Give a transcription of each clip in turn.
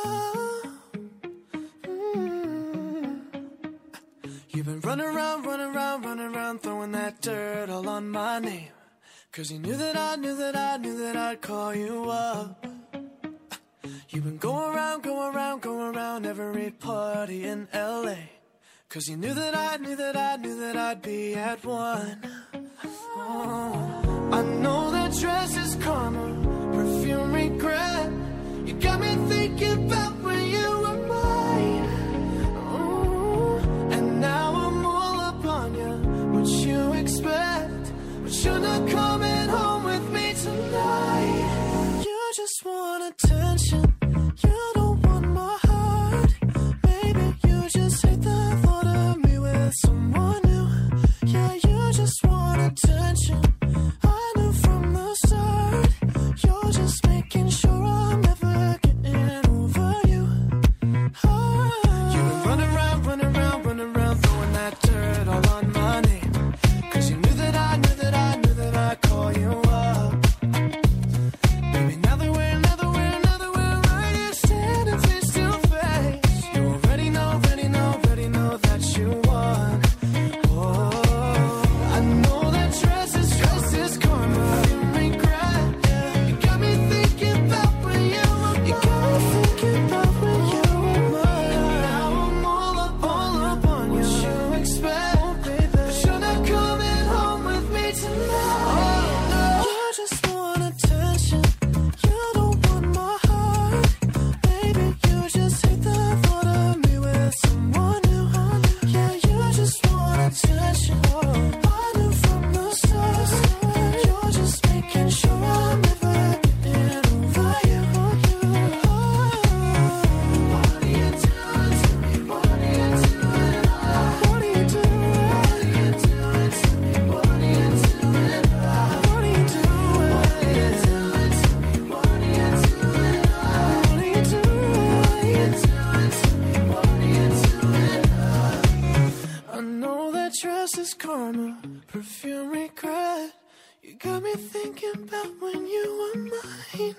You've been running around, throwing that dirt all on my name. 'Cause you knew that I'd call you up. You've been going around every party in LA. 'Cause you knew that I'd be at one. Oh, I know that dress is karma, perfume regret. You got me thinking about when you were mine. Oh, and now I'm all up on you. What you expect? But you're not coming home with me tonight. You just want attention. You don't want my heart. Maybe you just hate the thought of me with someone new. Yeah, you just want attention. I knew from the start. You're just making sure I'm never getting over you. Oh. You've been running around, throwing that dirt all on my name. 'Cause you knew that I'd call you up. Baby, now that we're right here standing face to face. You already know that you won. Oh, I know that dress is karma, regret. You got me thinking about when you were mine. Now I'm all up on you. What you expect? But you're not coming home with me tonight. You just want attention. You don't want my heart. Baby, you just hate the thought of me with someone new. Yeah, you just want attention. I knew from the start. You're just making sure I'm never getting over you. What are you doing to me? What are you doing? What are you doing? What are you doing to me? What are you doing? What are you doing? What are you doing to me? What are you doing? What are you doing to me? What are you doing? I know that dress is karma, perfume regret. You got me thinking about when you were mine.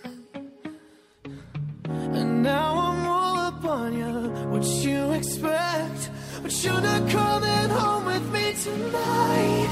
And now I'm all up on you. What you expect? But you're not coming home with me tonight.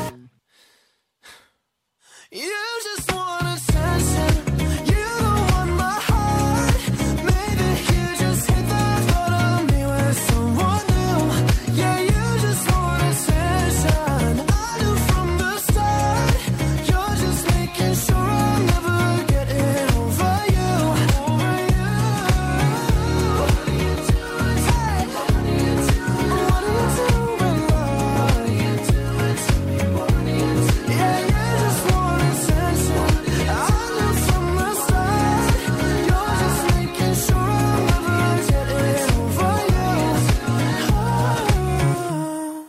You just want attention. You don't want my heart. Maybe you just hate the thought of me with someone new. Yeah, you just want attention. I knew from the start. You're just making sure I'm never getting over you. Over you. What are you doing? Hey. What are you doing? What are you doing? What are you doing to me? What are you doing? Yeah, you just want attention. I knew from the start. You're just making sure I'm never getting over you. Oh.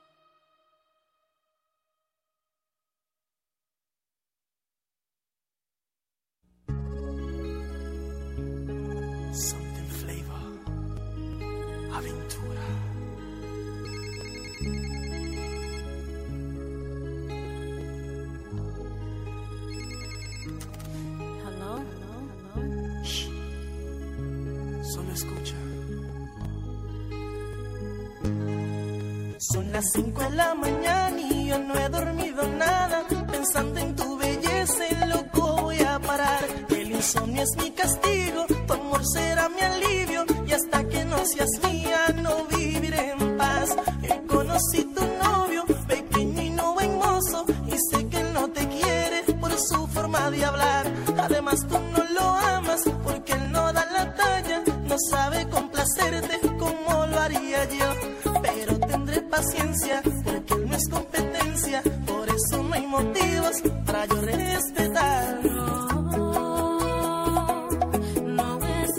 Something flavor, aventura. Hello? Shh. Solo escucha. Son las 5 de la mañana y yo no he dormido nada. Pensando en tu belleza y loco voy a parar. El insomnio es mi castigo, tu amor será mi alivio. Y hasta que no seas mía no viviré en paz. Conocí tu novio, pequeño y no buen mozo. Y sé que él no te quiere por su forma de hablar. Además tú no lo amas porque él no da la talla. No sabe complacerte como lo haría yo. Pero tendré paciencia porque él no es competencia. Por eso no hay motivos para yo respetarlo. No es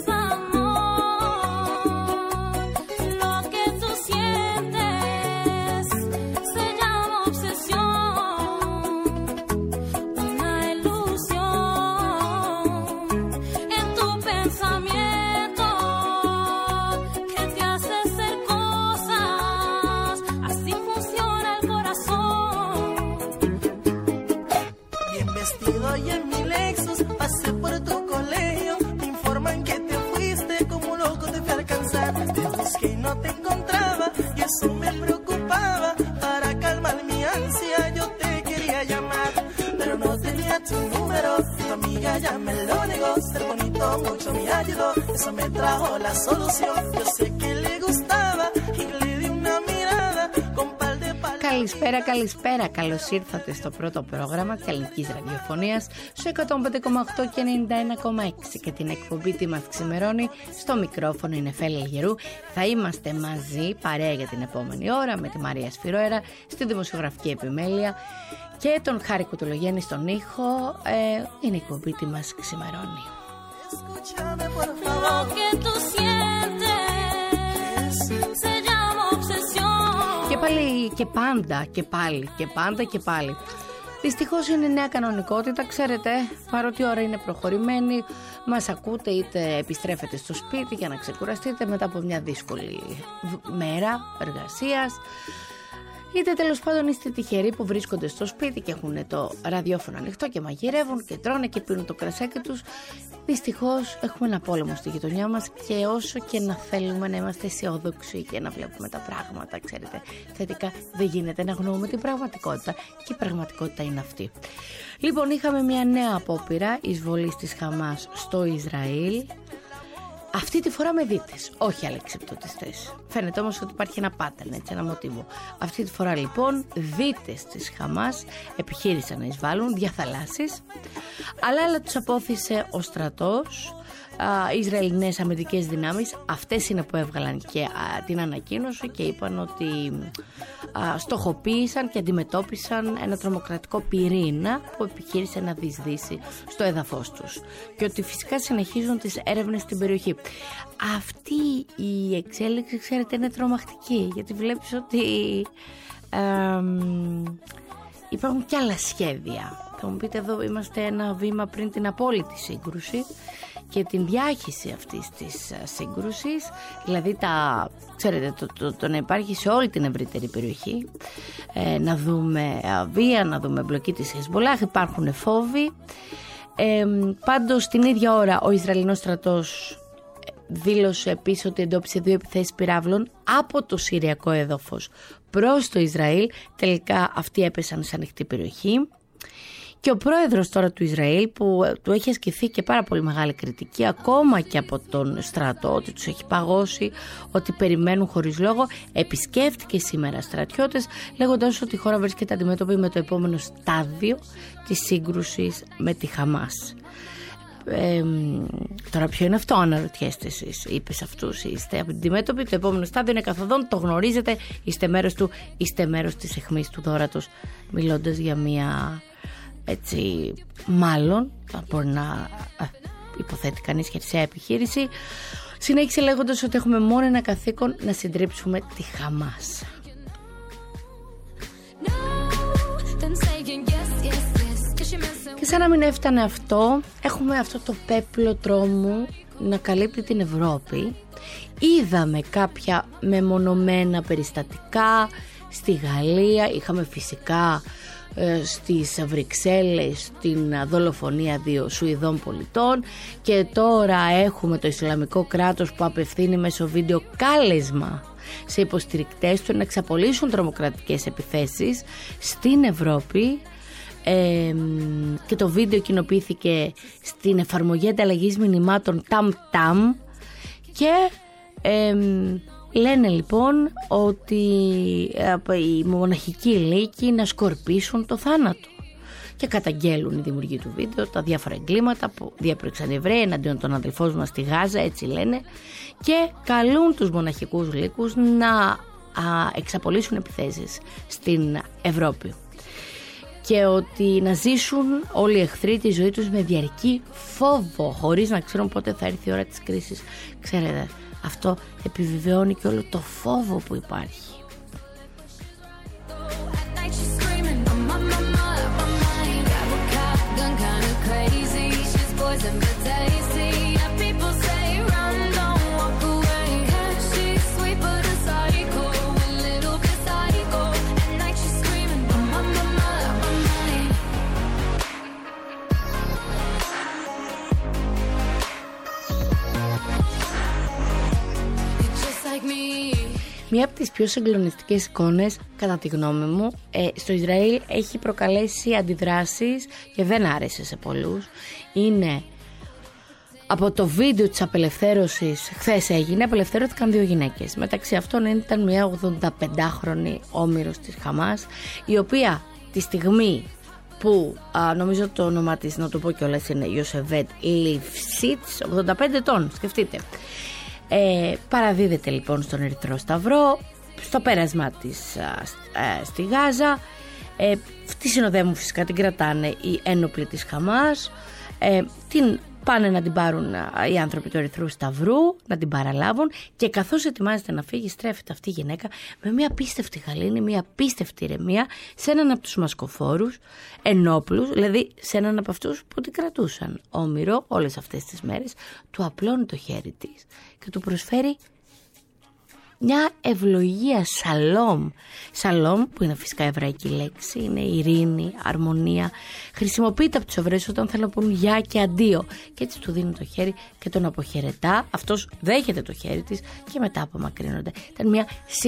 amor, lo que tú sientes se llama obsesión, una ilusión en tu pensamiento que te hace hacer cosas, así funciona el corazón. Bien vestido y claro, y tu amiga ya me lo negó. Ser bonito mucho me ayudó, eso me trajo la solución. Yo sé que le gustaba y le di una mirada con par de palabras. Καλησπέρα, καλησπέρα. Καλώς ήρθατε στο πρώτο πρόγραμμα της Ελληνικής Ραδιοφωνίας στο 105,8 και 91,6 και την εκπομπή «Τι μας ξημερώνει». Στο μικρόφωνο είναι Φέλη Αλγερού. Θα είμαστε μαζί παρέα για την επόμενη ώρα με τη Μαρία Σφυρόερα στη δημοσιογραφική επιμέλεια και τον Χάρη Κουτολογέννη στον ήχο. Είναι η εκπομπή «Τι μας ξημερώνει». Και πάλι και πάντα και πάλι. Δυστυχώς είναι νέα κανονικότητα, ξέρετε, παρότι η ώρα είναι προχωρημένη, μας ακούτε είτε επιστρέφετε στο σπίτι για να ξεκουραστείτε μετά από μια δύσκολη μέρα εργασίας, είτε τέλος πάντων είστε τυχεροί που βρίσκονται στο σπίτι και έχουν το ραδιόφωνο ανοιχτό και μαγειρεύουν και τρώνε και πίνουν το κρασάκι τους. Δυστυχώς έχουμε ένα πόλεμο στη γειτονιά μας και όσο και να θέλουμε να είμαστε αισιόδοξοι και να βλέπουμε τα πράγματα, ξέρετε, θετικά δεν γίνεται να γνωρούμε την πραγματικότητα και η πραγματικότητα είναι αυτή. Λοιπόν, είχαμε μια νέα απόπειρα εισβολής της Χαμάς στο Ισραήλ. Αυτή τη φορά με δίτες, όχι αλεξιπτωτιστές. Φαίνεται όμως ότι υπάρχει ένα pattern, έτσι, ένα μοτίβο. Αυτή τη φορά λοιπόν δίτες της Χαμάς επιχείρησαν να εισβάλλουν διαθαλάσσεις, αλλά τους απόθυσε ο στρατός. Οι Ισραηλινές αμυντικές δυνάμεις, αυτές είναι που έβγαλαν και την ανακοίνωση και είπαν ότι στοχοποίησαν και αντιμετώπισαν ένα τρομοκρατικό πυρήνα που επιχείρησε να διεισδύσει στο έδαφος τους και ότι φυσικά συνεχίζουν τις έρευνες στην περιοχή. Αυτή η εξέλιξη, ξέρετε, είναι τρομακτική, γιατί βλέπεις ότι υπάρχουν και άλλα σχέδια. Θα μου πείτε, εδώ είμαστε ένα βήμα πριν την απόλυτη σύγκρουση και την διάχυση αυτής της σύγκρουσης, δηλαδή ξέρετε, το να υπάρχει σε όλη την ευρύτερη περιοχή, να δούμε βία, να δούμε εμπλοκή της Χεσμολάχ, υπάρχουν φόβοι. Πάντως την ίδια ώρα ο Ισραηλινός στρατός δήλωσε επίσης ότι εντόπισε 2 επιθέσεις πυράβλων από το Συριακό έδαφος προς το Ισραήλ. Τελικά αυτοί έπεσαν σε ανοιχτή περιοχή. Και ο πρόεδρος τώρα του Ισραήλ, που του έχει ασκηθεί και πάρα πολύ μεγάλη κριτική ακόμα και από τον στρατό, ότι τους έχει παγώσει, ότι περιμένουν χωρίς λόγο, επισκέφτηκε σήμερα στρατιώτες λέγοντας ότι η χώρα βρίσκεται αντιμέτωπη με το επόμενο στάδιο της σύγκρουσης με τη Χαμάς. Τώρα ποιο είναι αυτό, αναρωτιέστε εσείς? Είπε σε αυτούς, είστε αντιμέτωποι, το επόμενο στάδιο είναι καθοδόν, το γνωρίζετε, είστε μέρος του, είστε μέρος της αιχμής του δώρατος, μιλώντας για μια, έτσι, μάλλον μπορεί να υποθέτει κανείς χερσαία επιχείρηση. Συνέχισε λέγοντας ότι έχουμε μόνο ένα καθήκον, να συντρίψουμε τη Χαμάς. Και σαν να μην έφτανε αυτό, έχουμε αυτό το πέπλο τρόμου να καλύπτει την Ευρώπη. Είδαμε κάποια μεμονωμένα περιστατικά στη Γαλλία, είχαμε φυσικά στις Βρυξέλλες την δολοφονία 2 Σουηδών πολιτών και τώρα έχουμε το Ισλαμικό κράτος που απευθύνει μέσω βίντεο κάλεσμα σε υποστηρικτές του να εξαπολύσουν τρομοκρατικές επιθέσεις στην Ευρώπη. Και το βίντεο κοινοποιήθηκε στην εφαρμογή ανταλλαγής μηνυμάτων TamTam και λένε λοιπόν ότι οι μοναχικοί λύκοι να σκορπίσουν το θάνατο και καταγγέλουν οι δημιουργοί του βίντεο τα διάφορα εγκλήματα που διέπραξαν οι Εβραίοι εναντίον των αδελφών μας στη Γάζα, έτσι λένε, και καλούν τους μοναχικούς λύκους να εξαπολύσουν επιθέσεις στην Ευρώπη και ότι να ζήσουν όλοι οι εχθροί τη ζωή τους με διαρκή φόβο, χωρίς να ξέρουν πότε θα έρθει η ώρα της κρίσης. Ξέρετε, αυτό επιβεβαιώνει και όλο το φόβο που υπάρχει. Μία από τις πιο συγκλονιστικές εικόνες, κατά τη γνώμη μου, στο Ισραήλ έχει προκαλέσει αντιδράσεις και δεν άρεσε σε πολλούς. Είναι από το βίντεο της απελευθέρωσης, χθες έγινε, απελευθερώθηκαν 2 γυναίκες. Μεταξύ αυτών ήταν μια 85χρονη όμηρος της Χαμάς, η οποία τη στιγμή που νομίζω το όνομα της, να το πω κιόλας, είναι Ιωσεβέτ Λιφσίτς, 85 ετών, σκεφτείτε. Παραδίδεται λοιπόν στον Ερυθρό Σταυρό, στο πέρασμά της στη Γάζα. Τη συνοδεύουν φυσικά, την κρατάνε οι ένοπλοι της Χαμάς, την πάνε να την πάρουν οι άνθρωποι του Ερυθρού Σταυρού, να την παραλάβουν, και καθώς ετοιμάζεται να φύγει, στρέφεται αυτή η γυναίκα με μια απίστευτη γαλήνη, μια απίστευτη ηρεμία σε έναν από τους μασκοφόρους ενόπλους, δηλαδή σε έναν από αυτούς που την κρατούσαν όμηρο όλες αυτές τις μέρες. Του απλώνει το χέρι της και του προσφέρει μια ευλογία, σαλόμ. Σαλόμ, που είναι φυσικά εβραϊκή λέξη, είναι ειρήνη, αρμονία. Χρησιμοποιείται από τους Εβραίους όταν θέλουν να πούν γεια και αντίο. Και έτσι του δίνει το χέρι και τον αποχαιρετά. Αυτός δέχεται το χέρι της και μετά απομακρύνονται. Ήταν μια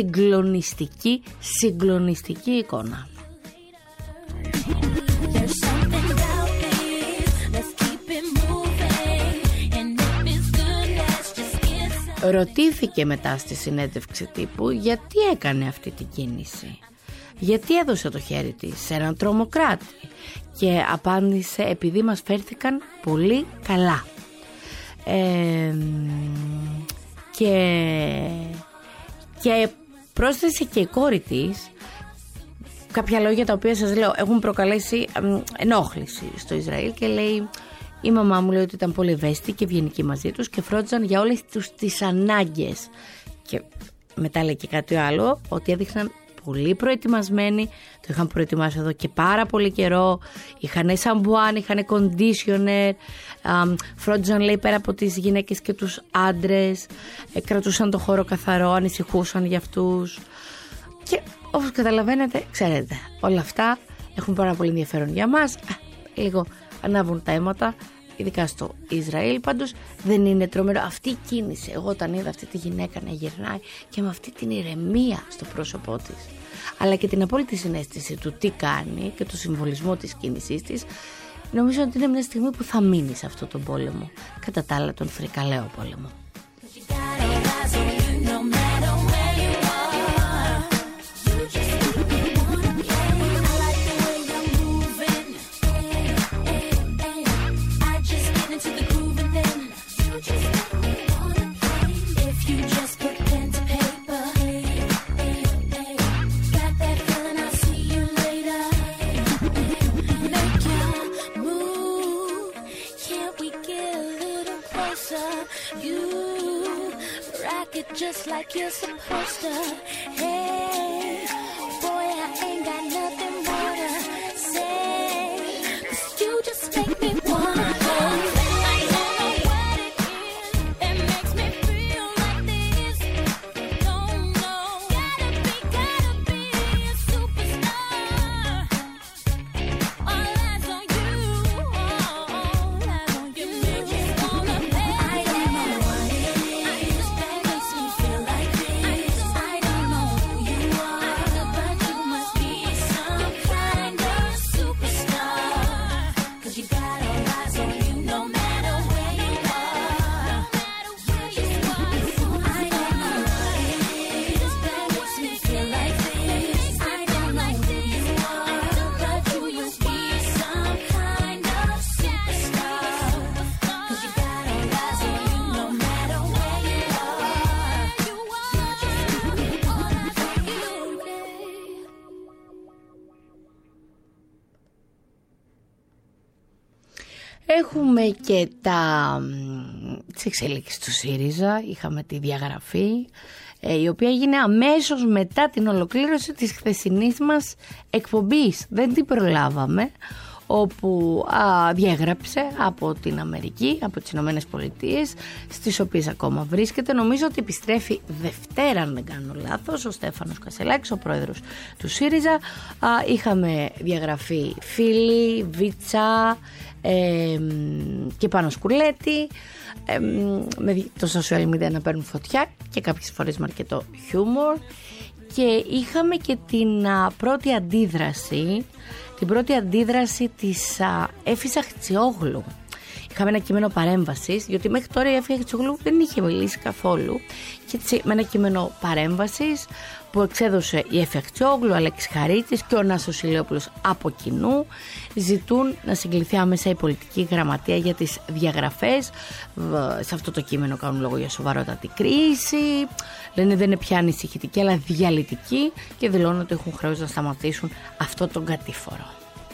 συγκλονιστική εικόνα. Ρωτήθηκε μετά στη συνέντευξη τύπου γιατί έκανε αυτή την κίνηση, γιατί έδωσε το χέρι της σε έναν τρομοκράτη, και απάντησε επειδή μας φέρθηκαν πολύ καλά. Και πρόσθεσε και η κόρη της κάποια λόγια τα οποία, σας λέω, έχουν προκαλέσει ενόχληση στο Ισραήλ, και λέει: η μαμά μου λέει ότι ήταν πολύ ευαίσθητη και ευγενική μαζί τους και φρόντιζαν για όλες τις ανάγκες. Και μετά λέει και κάτι άλλο, ότι έδειχναν πολύ προετοιμασμένοι, το είχαν προετοιμάσει εδώ και πάρα πολύ καιρό, είχαν σαμπουάν, είχαν conditioner, φρόντιζαν, λέει, πέρα από τις γυναίκες και τους άντρες, κρατούσαν το χώρο καθαρό, ανησυχούσαν για αυτούς. Και όπως καταλαβαίνετε, ξέρετε, όλα αυτά έχουν πάρα πολύ ενδιαφέρον για μας. Λίγο ανάβουν τα αίματα, ειδικά στο Ισραήλ. Πάντως δεν είναι τρομερό αυτή η κίνηση? Εγώ όταν είδα αυτή τη γυναίκα να γυρνάει και με αυτή την ηρεμία στο πρόσωπό της, αλλά και την απόλυτη συναίσθηση του τι κάνει και το συμβολισμό της κίνησής της, νομίζω ότι είναι μια στιγμή που θα μείνει σε αυτόν τον πόλεμο, κατά τα άλλα τον φρικαλαίο πόλεμο. Just like you're supposed to. Hey, boy, I ain't got nothing more to say, 'cause you just make me wanna go. I don't know what it is that makes me feel like this. Don't know. Gotta be a superstar. All eyes on you. All eyes on you. You just wanna pay. I don't know what it is that makes me feel like this. I don't know who you are, but you must be some kind of superstar. 'Cause you got all eyes on you no matter where you are. I don't know what it is that makes me feel like this. I don't know who you are, but you must be some kind of superstar. 'Cause you got all eyes on you no matter where you are. All eyes on you, babe. Έχουμε και τις εξελίξεις του ΣΥΡΙΖΑ. Είχαμε τη διαγραφή, η οποία έγινε αμέσως μετά την ολοκλήρωση της χθεσινής μας εκπομπής. Δεν την προλάβαμε, όπου διαγράψε από την Αμερική, από τις Ηνωμένες Πολιτείες, στις οποίες ακόμα βρίσκεται. Νομίζω ότι επιστρέφει Δευτέρα, αν δεν κάνω λάθος, ο Στέφανος Κασελάκης, ο πρόεδρος του ΣΥΡΙΖΑ. Είχαμε διαγραφή Φίλη, Βίτσα και πάνω σκουλέτι, με το social media να παίρνουν φωτιά και κάποιες φορές με αρκετό χιούμορ. Και είχαμε και την πρώτη αντίδραση της Έφης Αχτσιόγλου. Είχαμε ένα κείμενο παρέμβασης, γιατί μέχρι τώρα η Έφη Αχτσιόγλου δεν είχε μιλήσει καθόλου. Και έτσι, με ένα κείμενο παρέμβασης που εξέδωσε η Έφη Αχτσιόγλου, ο Αλέξης Χαρίτσης και ο Νάσος Ηλιόπουλος από κοινού, ζητούν να συγκληθεί άμεσα η πολιτική γραμματεία για τις διαγραφές. Σε αυτό το κείμενο κάνουν λόγο για σοβαρότατη κρίση. Λένε δεν είναι πια ανησυχητική αλλά διαλυτική και δηλώνουν ότι έχουν χρέος να σταματήσουν αυτό τον κατήφορο.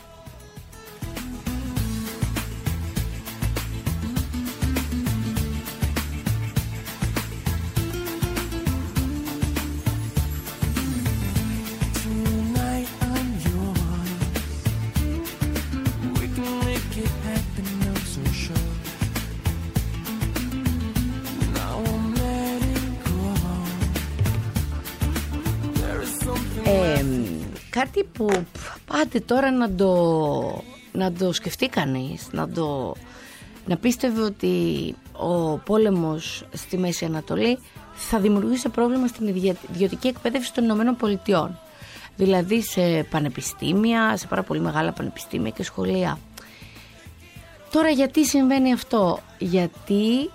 Κάτι που πάτε τώρα να το σκεφτεί κανείς, να πίστευε ότι ο πόλεμος στη Μέση Ανατολή θα δημιουργήσει πρόβλημα στην ιδιωτική εκπαίδευση των Ηνωμένων Πολιτειών. Δηλαδή σε πανεπιστήμια, σε πάρα πολύ μεγάλα πανεπιστήμια και σχολεία. Τώρα γιατί συμβαίνει αυτό? Γιατί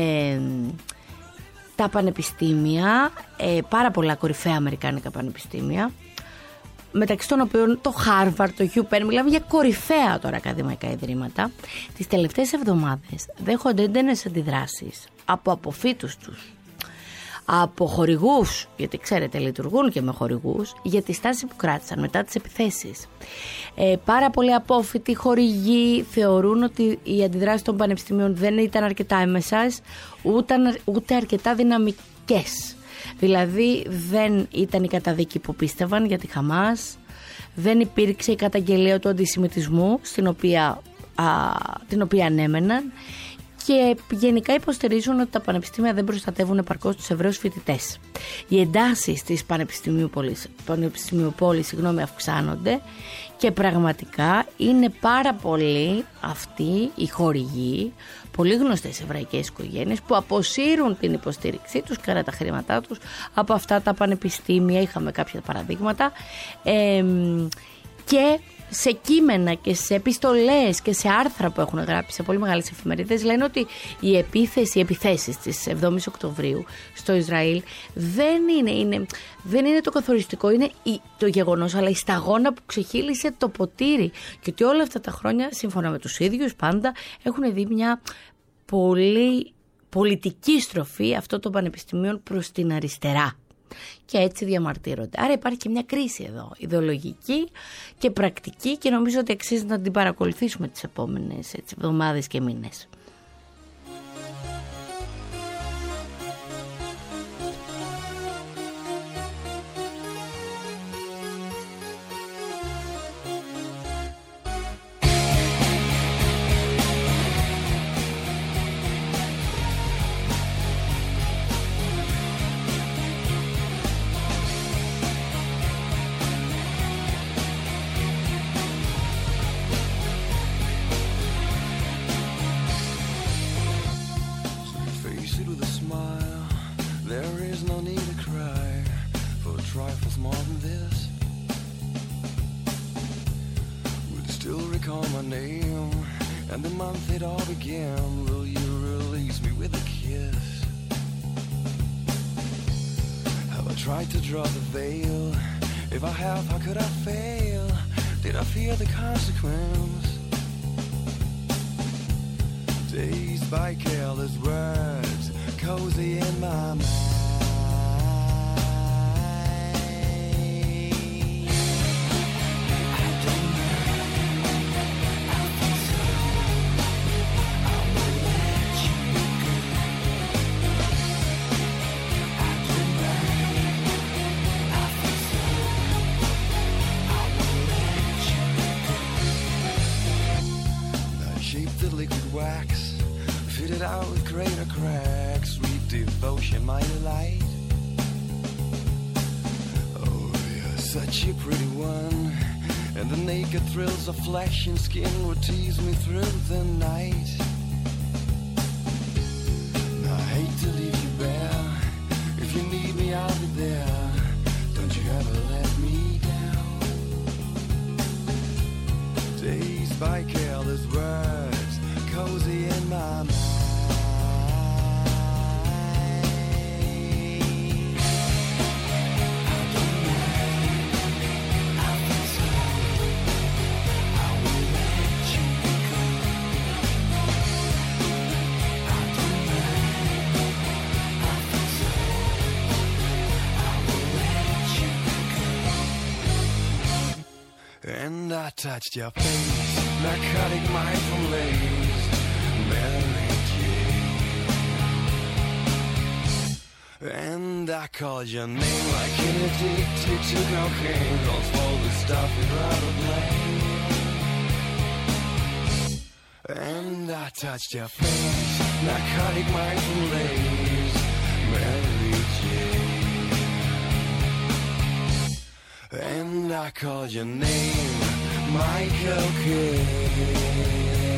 τα πανεπιστήμια, πάρα πολλά κορυφαία αμερικάνικα πανεπιστήμια, μεταξύ των οποίων το Harvard, το UPenn, μιλάμε για κορυφαία τώρα ακαδημαϊκά ιδρύματα, τις τελευταίες εβδομάδες δέχονται έντονες αντιδράσεις από αποφύτους τους, από χορηγούς, γιατί ξέρετε λειτουργούν και με χορηγούς, για τη στάση που κράτησαν μετά τις επιθέσεις. Πάρα πολλοί απόφοιτοι χορηγοί θεωρούν ότι οι αντιδράσεις των πανεπιστημίων δεν ήταν αρκετά έμεσες, ούτε αρκετά δυναμικές. Δηλαδή δεν ήταν η καταδίκη που πίστευαν για τη Χαμάς, δεν υπήρξε η καταγγελία του αντισημιτισμού την οποία ανέμεναν και γενικά υποστηρίζουν ότι τα πανεπιστήμια δεν προστατεύουν επαρκώς τους Εβραίους φοιτητές. Οι εντάσεις της πανεπιστημιοπόλης αυξάνονται και πραγματικά είναι πάρα πολλοί αυτοί οι χορηγοί, πολύ γνωστές εβραϊκές οικογένειες που αποσύρουν την υποστήριξή τους κατά τα χρήματά τους από αυτά τα πανεπιστήμια. Είχαμε κάποια παραδείγματα και σε κείμενα και σε επιστολές και σε άρθρα που έχουν γράψει σε πολύ μεγάλες εφημερίδες λένε ότι οι επιθέσεις της 7ης Οκτωβρίου στο Ισραήλ δεν είναι το καθοριστικό, είναι το γεγονός, αλλά η σταγόνα που ξεχύλισε το ποτήρι, και ότι όλα αυτά τα χρόνια, σύμφωνα με τους ίδιους πάντα, έχουν δει μια πολύ πολιτική στροφή αυτών των πανεπιστημίων προς την αριστερά. Και έτσι διαμαρτύρονται. Άρα υπάρχει και μια κρίση εδώ, ιδεολογική και πρακτική, και νομίζω ότι αξίζει να την παρακολουθήσουμε τις επόμενες εβδομάδες και μήνες. Tried to draw the veil. If I have, how could I fail? Did I fear the consequence? Dazed by careless words, cozy in my mind. Out with greater cracks, sweet devotion, my delight. Oh, you're such a pretty one, and the naked thrills of flesh and skin would tease me through the night. touched your face, narcotic mindful lace, Mary Jane. And I called your name like an addicted to cocaine, calls for the stuff you'd rather play. And I touched your face, narcotic mindful lace, Mary Jane. And I called your name, Michael Kidd.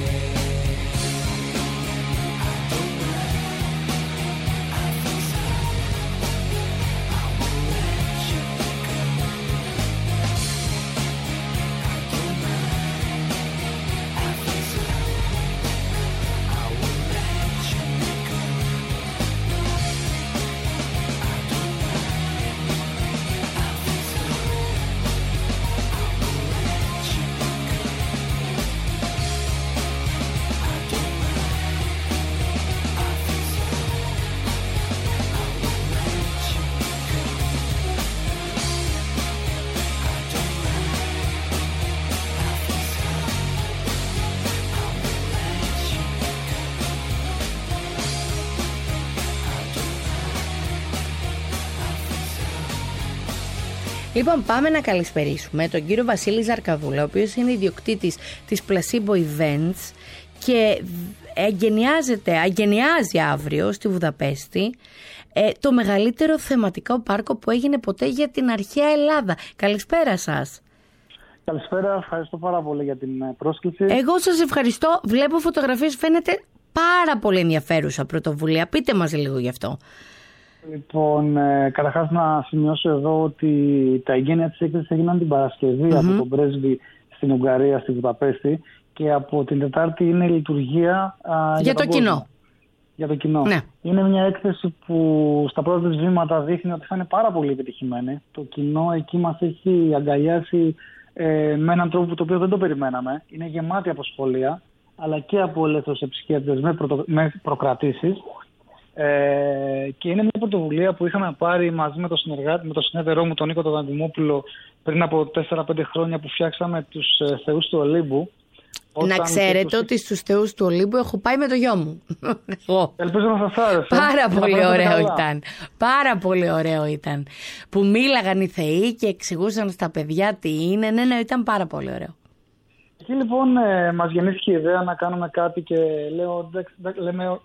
Λοιπόν, πάμε να καλησπερίσουμε τον κύριο Βασίλη Ζαρκαδούλα, ο οποίος είναι ιδιοκτήτης της Placebo Events και αγενιάζει αύριο στη Βουδαπέστη το μεγαλύτερο θεματικό πάρκο που έγινε ποτέ για την αρχαία Ελλάδα. Καλησπέρα σας. Καλησπέρα, ευχαριστώ πάρα πολύ για την πρόσκληση. Εγώ σας ευχαριστώ. Βλέπω φωτογραφίες, φαίνεται πάρα πολύ ενδιαφέρουσα πρωτοβουλία. Πείτε μας λίγο γι' αυτό. Λοιπόν, καταρχάς να σημειώσω εδώ ότι τα εγγένεια της έκθεσης έγιναν την Παρασκευή από τον πρέσβη στην Ουγγαρία, στη Βουδαπέστη, και από την Τετάρτη είναι λειτουργία για το κοινό. Για το κοινό. Ναι. Είναι μια έκθεση που στα πρώτα της βήματα δείχνει ότι θα είναι πάρα πολύ επιτυχημένη. Το κοινό εκεί μας έχει αγκαλιάσει με έναν τρόπο που το οποίο δεν το περιμέναμε. Είναι γεμάτη από σχολεία, αλλά και από ελεύθερους επισκέπτες με προκρατήσεις. Και είναι μια πρωτοβουλία που είχαμε πάρει μαζί με το συνέτερό μου τον Νίκο τον Δαντιμόπουλο πριν από 4-5 χρόνια, που φτιάξαμε τους θεούς του Ολύμπου. Να ξέρετε ότι στους θεούς του Ολύμπου έχω πάει με το γιο μου. Ελπίζω να σας άρεσε. Πάρα πολύ ωραίο ήταν. Πάρα πολύ ωραίο ήταν. Που μίλαγαν οι θεοί και εξηγούσαν στα παιδιά τι είναι. Ναι, ήταν πάρα πολύ ωραίο. Εκεί λοιπόν μας γεννήθηκε η ιδέα να κάνουμε κάτι και λέμε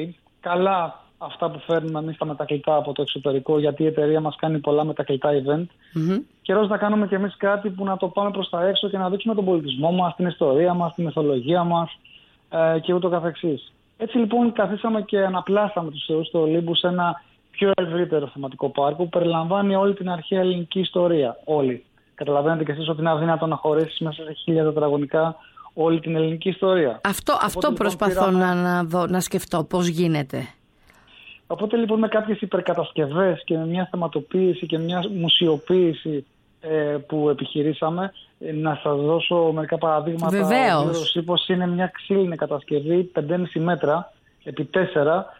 καλά αυτά που φέρνουμε εμείς τα μετακλητά από το εξωτερικό, γιατί η εταιρεία μας κάνει πολλά μετακλητά event. Καιρός να κάνουμε κι εμείς κάτι που να το πάμε προς τα έξω και να δείξουμε τον πολιτισμό μας, την ιστορία μας, τη μυθολογία μας και ούτω καθεξής. Έτσι λοιπόν καθίσαμε και αναπλάσαμε τους θεούς του Ολύμπου σε ένα πιο ευρύτερο θεματικό πάρκο που περιλαμβάνει όλη την αρχαία ελληνική ιστορία. Όλη. Καταλαβαίνετε κι εσείς ότι είναι αδύνατο να χωρέσεις μέσα σε 1000 τετραγωνικά όλη την ελληνική ιστορία. Αυτό λοιπόν, προσπαθώ να σκεφτώ πώς γίνεται. Οπότε λοιπόν με κάποιες υπερκατασκευές και με μια θεματοποίηση και μια μουσιοποίηση που επιχειρήσαμε, να σας δώσω μερικά παραδείγματα. Βεβαίως. Ο Ρωσίπος είναι μια ξύλινη κατασκευή 5,5 μέτρα επί 4,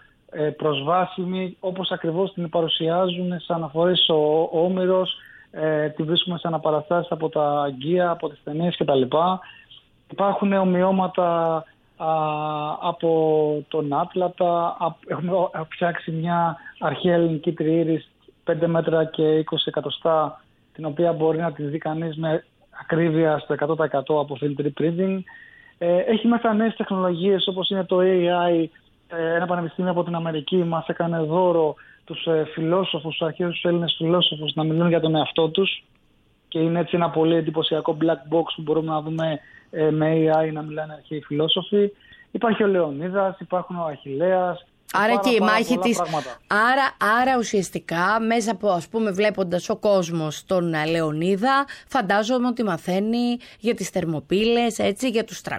προσβάσιμη όπως ακριβώς την παρουσιάζουν σε αναφορές ο Όμηρος, τη βρίσκουμε σε αναπαραστάσεις από τα Αγγεία, από τις ταινίες κτλ. Υπάρχουν ομοιώματα από τον Άτλατα. Έχουμε φτιάξει μια αρχαία ελληνική τριήρης 5 μέτρα και 20 εκατοστά, την οποία μπορεί να τη δει κανείς με ακρίβεια στο 100% από 3D printing. Έχει μέσα νέες τεχνολογίες όπως είναι το AI. Ένα πανεπιστήμιο από την Αμερική μας έκανε δώρο τους φιλόσοφους, τους αρχαίους Έλληνες φιλόσοφους, να μιλούν για τον εαυτό τους, και είναι έτσι ένα πολύ εντυπωσιακό black box που μπορούμε να δούμε με AI να μιλάνε αρχαίοι φιλόσοφοι. Υπάρχει ο Λεωνίδας, υπάρχουν ο Αχιλλέας. Άρα και η μάχη της. Άρα ουσιαστικά μέσα από, ας πούμε, βλέποντας ο κόσμος τον Λεωνίδα, φαντάζομαι ότι μαθαίνει για τις Θερμοπύλες, έτσι, για τους 300,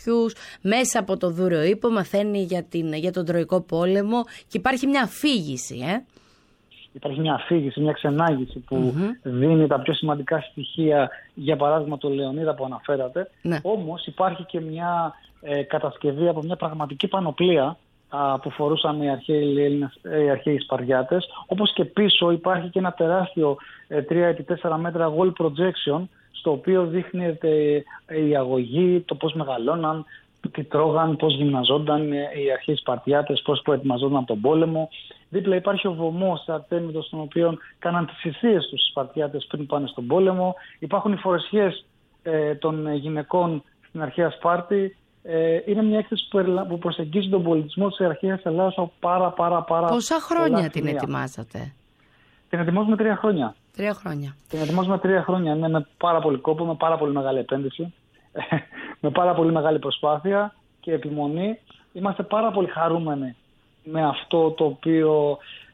μέσα από το Δούριο Ίππο μαθαίνει για τον Τροϊκό Πόλεμο, και υπάρχει μια αφήγηση, Υπάρχει μια αφήγηση, μια ξενάγηση που δίνει τα πιο σημαντικά στοιχεία, για παράδειγμα το Λεωνίδα που αναφέρατε. Ναι. Όμως υπάρχει και μια κατασκευή από μια πραγματική πανοπλία που φορούσαν οι αρχαίοι Σπαριάτες, όπως και πίσω υπάρχει και ένα τεράστιο 3x4 μέτρα wall projection, στο οποίο δείχνεται η αγωγή, το πώς μεγαλώναν, τι τρώγαν, πώς γυμναζόνταν οι αρχαίοι Σπαρτιάτες, πώς προετοιμαζόταν από τον πόλεμο. Δίπλα υπάρχει ο βωμός Αρτέμιδος, στον οποίο κάναν τις θυσίες τους οι Σπαρτιάτες πριν πάνε στον πόλεμο. Υπάρχουν οι φορεσιές των γυναικών στην αρχαία Σπάρτη. Είναι μια έκθεση που προσεγγίζει τον πολιτισμό της αρχαίας Ελλάδας από πάρα. Πόσα χρόνια την ετοιμάσατε? Την ετοιμάζουμε 3 χρόνια. 3 χρόνια. Την ετοιμάζουμε 3 χρόνια, ναι, με πάρα πολύ κόπο, με πάρα πολύ μεγάλη επένδυση, με πάρα πολύ μεγάλη προσπάθεια και επιμονή. Είμαστε πάρα πολύ χαρούμενοι με αυτό το οποίο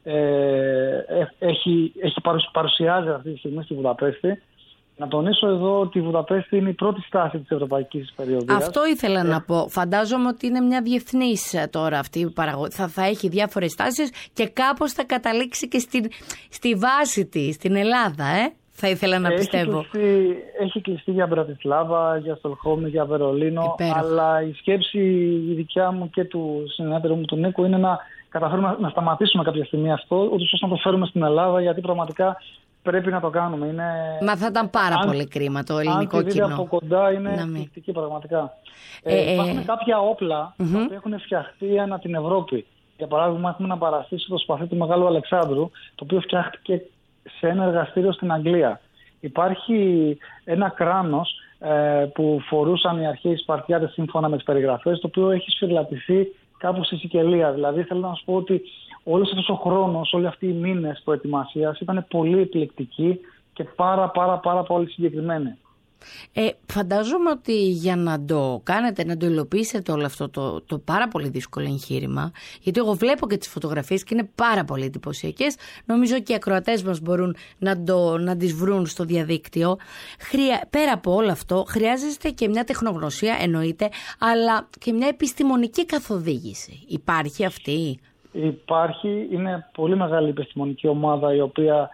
παρουσιάζει αυτή τη στιγμή στη Βουδαπέστη. Να τονίσω εδώ ότι η Βουδαπέστη είναι η πρώτη στάση της Ευρωπαϊκής Περιοδίας. Αυτό ήθελα να πω. Φαντάζομαι ότι είναι μια διεθνής τώρα αυτή η παραγωγή. Θα έχει διάφορες στάσεις και κάπως θα καταλήξει και στη βάση της, στην Ελλάδα, θα ήθελα να πιστεύω. Έχει κλειστεί για Μπρατισλάβα, για Στοκχόλμη, για Βερολίνο. Υπέροχο. Αλλά η σκέψη η δικιά μου και του συνεδρίου μου του Νίκου είναι να καταφέρουμε να σταματήσουμε κάποια στιγμή αυτό, ούτως ώστε να το φέρουμε στην Ελλάδα, γιατί πραγματικά πρέπει να το κάνουμε. Μα θα ήταν πάρα πολύ κρίμα το ελληνικό κοινό. Αν από κοντά είναι εκπληκτική πραγματικά. Υπάρχουν κάποια όπλα τα οποία έχουν φτιαχτεί ανά την Ευρώπη. Για παράδειγμα, έχουμε ένα παραστήσει το σπαθί του Μεγάλου Αλεξάνδρου, το οποίο φτιάχτηκε σε ένα εργαστήριο στην Αγγλία. Υπάρχει ένα κράνος που φορούσαν οι αρχαίοι Σπαρτιάτες σύμφωνα με τις περιγραφές, το οποίο έχει σφυρλατηθεί κάπου στη Σικελία. Δηλαδή, θέλω να σου πω ότι όλος αυτός ο χρόνος, όλοι αυτοί οι μήνες προετοιμασίας ήταν πολύ επιλεκτικοί και πάρα πολύ συγκεκριμένοι. Φαντάζομαι ότι για να το κάνετε, να το υλοποιήσετε όλο αυτό το πάρα πολύ δύσκολο εγχείρημα, γιατί εγώ βλέπω και τις φωτογραφίες και είναι πάρα πολύ εντυπωσιακές, νομίζω και οι ακροατές μας μπορούν να τις βρουν στο διαδίκτυο. Πέρα από όλο αυτό χρειάζεστε και μια τεχνογνωσία, εννοείται, αλλά και μια επιστημονική καθοδήγηση. Υπάρχει αυτή? Υπάρχει, είναι πολύ μεγάλη επιστημονική ομάδα η οποία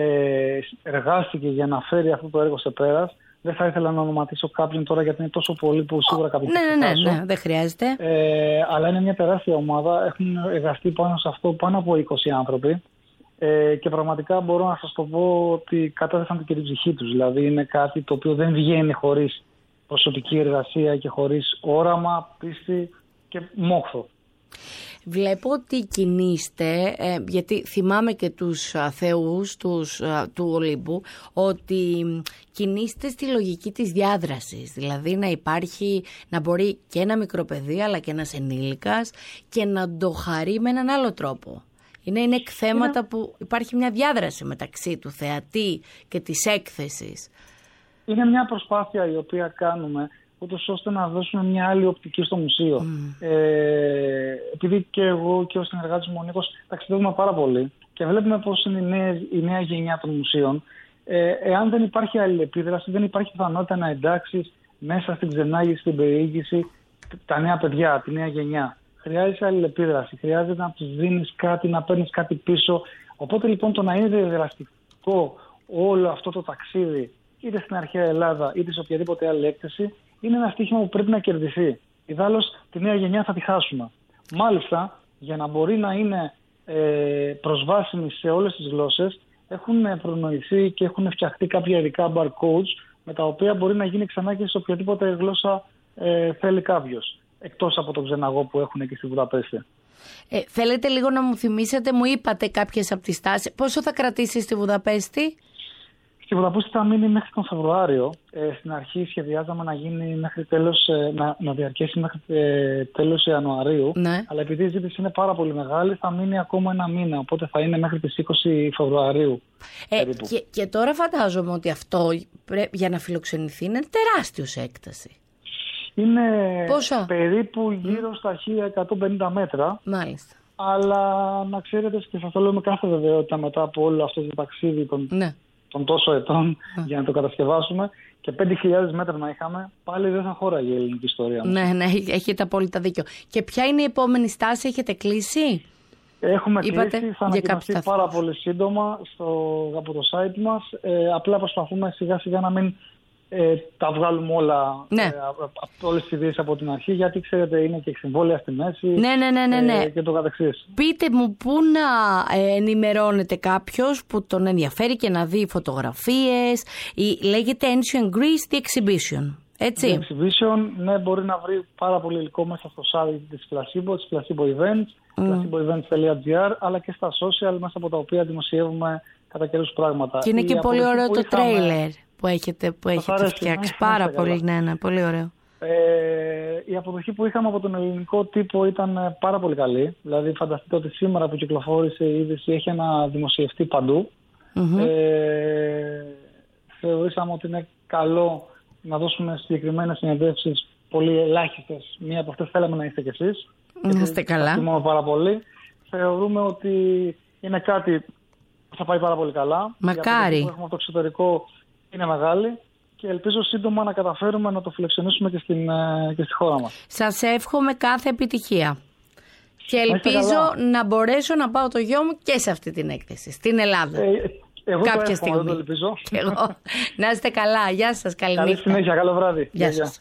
εργάστηκε για να φέρει αυτό το έργο σε πέρας. Δεν θα ήθελα να ονοματίσω κάποιον τώρα, γιατί είναι τόσο πολύ που σίγουρα κάποιον θα ξεχάσω. Ναι, δεν χρειάζεται. Αλλά είναι μια τεράστια ομάδα. Έχουν εργαστεί πάνω σε αυτό πάνω από 20 άνθρωποι. Και πραγματικά μπορώ να σας το πω ότι κατέθεσαν και την ψυχή τους. Δηλαδή είναι κάτι το οποίο δεν βγαίνει χωρίς προσωπική εργασία και χωρίς όραμα, πίστη και μόχθο. Βλέπω ότι κινείστε, γιατί θυμάμαι και τους θεούς του Ολύμπου, ότι κινείστε στη λογική της διάδρασης. Δηλαδή να μπορεί και ένα μικρό παιδί αλλά και ένας ενήλικας και να το χαρεί με έναν άλλο τρόπο. Είναι εκθέματα που υπάρχει μια διάδραση μεταξύ του θεατή και της έκθεσης. Είναι μια προσπάθεια η οποία κάνουμε, ούτως ώστε να δώσουμε μια άλλη οπτική στο μουσείο. Επειδή και εγώ και ο συνεργάτης μου ο Νίκος ταξιδεύουμε πάρα πολύ και βλέπουμε πώς είναι η νέα γενιά των μουσείων, εάν δεν υπάρχει αλληλεπίδραση, δεν υπάρχει πιθανότητα να εντάξεις μέσα στην ξενάγηση, στην περιήγηση τα νέα παιδιά, τη νέα γενιά. Χρειάζεται αλληλεπίδραση, χρειάζεται να τους δίνεις κάτι, να παίρνεις κάτι πίσω. Οπότε λοιπόν το να είναι δραστικό όλο αυτό το ταξίδι, είτε στην αρχαία Ελλάδα είτε σε οποιαδήποτε άλλη έκθεση, είναι ένα στοίχημα που πρέπει να κερδιθεί. Ιδάλλως τη νέα γενιά θα τη χάσουμε. Μάλιστα, για να μπορεί να είναι προσβάσιμη σε όλες τις γλώσσες, έχουν προνοηθεί και έχουν φτιαχτεί κάποια ειδικά barcodes με τα οποία μπορεί να γίνει ξανά και σε οποιαδήποτε γλώσσα θέλει κάποιος. Εκτός από τον ξεναγό που έχουν και στη Βουδαπέστη. Θέλετε λίγο να μου θυμίσετε, μου είπατε κάποιες από τις τάσεις. Πόσο θα κρατήσει στη Βουδαπέστη? Στη Βουδαπέστη θα μείνει μέχρι τον Φεβρουάριο. Στην αρχή σχεδιάζαμε να γίνει μέχρι τέλος, να διαρκέσει μέχρι τέλος Ιανουαρίου. Ναι. Αλλά επειδή η ζήτηση είναι πάρα πολύ μεγάλη, θα μείνει ακόμα ένα μήνα. Οπότε θα είναι μέχρι τις 20 Φεβρουαρίου. Και τώρα φαντάζομαι ότι αυτό για να φιλοξενηθεί είναι τεράστιο σε έκταση. Είναι περίπου γύρω στα 1150 μέτρα. Μάλιστα. Αλλά να ξέρετε, και σας το λέω με κάθε βεβαιότητα μετά από όλο αυτό το ταξίδι των τόσο ετών για να το κατασκευάσουμε, και 5.000 μέτρα να είχαμε, πάλι δεν θα χώραγε η ελληνική ιστορία μας. Ναι, έχετε απόλυτα δίκιο. Και ποια είναι η επόμενη στάση, έχετε κλείσει? Έχουμε κλείσει, θα ανακοινωθεί πάρα πολύ σύντομα από το site μας. Απλά προσπαθούμε σιγά σιγά να μην τα βγάλουμε όλα, Ναι. όλες τις ιδέες από την αρχή, γιατί ξέρετε είναι και συμβόλαια στη μέση Ναι. και το καθεξής. Πείτε μου πού να ενημερώνεται κάποιος που τον ενδιαφέρει και να δει φωτογραφίες. Λέγεται Ancient Greece The Exhibition, έτσι. The Exhibition, ναι, μπορεί να βρει πάρα πολύ υλικό μέσα στο site της Placebo, της Placebo Events, placeboevents.gr, αλλά και στα social, μέσα από τα οποία δημοσιεύουμε κατά καιρούς πράγματα. Και είναι και πολύ ωραίο το τρέιλερ που έχετε φτιάξει. Πάρα πολύ, ναι, πολύ ωραίο. Η αποδοχή που είχαμε από τον ελληνικό τύπο ήταν πάρα πολύ καλή. Δηλαδή φανταστείτε ότι σήμερα που κυκλοφόρησε η είδηση έχει δημοσιευτεί παντού. Θεωρήσαμε ότι είναι καλό να δώσουμε συγκεκριμένες συνεντεύξεις, πολύ ελάχιστες. Μία από αυτές θέλαμε να είστε κι εσείς. Να είστε καλά. Εκτιμούμε πάρα πολύ. Θεωρούμε ότι είναι κάτι που θα πάει πάρα πολύ καλά. Μακάρι. Η που έχουμε από το εξωτερικό είναι μεγάλη και ελπίζω σύντομα να καταφέρουμε να το φιλοξενήσουμε και στη χώρα μας. Σας εύχομαι κάθε επιτυχία. Και ελπίζω να μπορέσω να πάω το γιο μου και σε αυτή την έκθεση, στην Ελλάδα. Εγώ κάποια στιγμή. Το ελπίζω. Και εγώ. Να είστε καλά. Γεια σας. Καλή νύχτα. Καλή συνέχεια. Καλό βράδυ. Γεια σας.